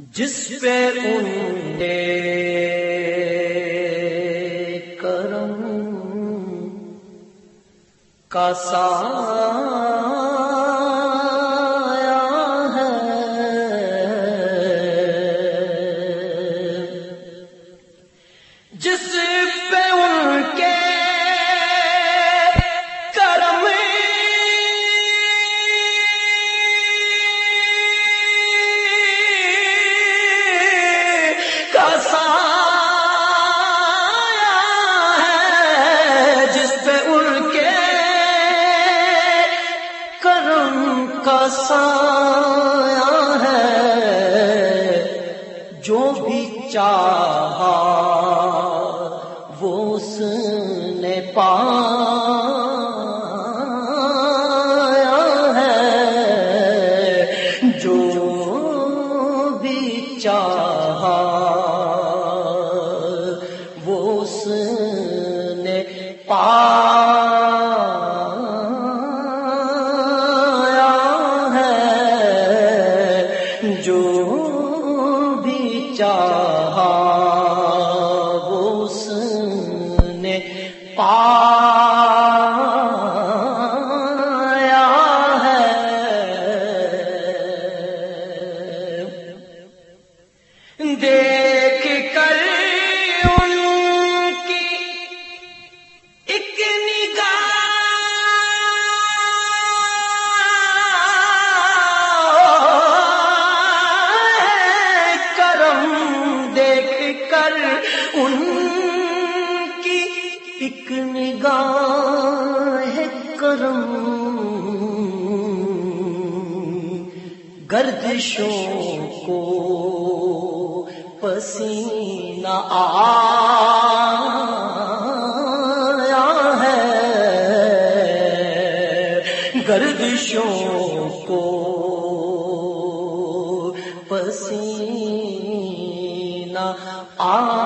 جس پہ ان نے کرم کا سایہ ہے، جس پہ ان کے کرم کا سایہ ہے، جس پہ ان کے کرم کا سایہ ہے، جو بھی چاہا وہ اس نے پایا ہے، جو بھی چاہا وہ اس نے پایا ہے، جو بھی چاہا وہ اس نے پایا ہے۔ دیکھ کر ان کی ایک نگاہ کرم، دیکھ کر ان کی ایک نگاہ کرم، گردشوں کو پسینہ آیا ہے، گردشوں کو پسینہ آیا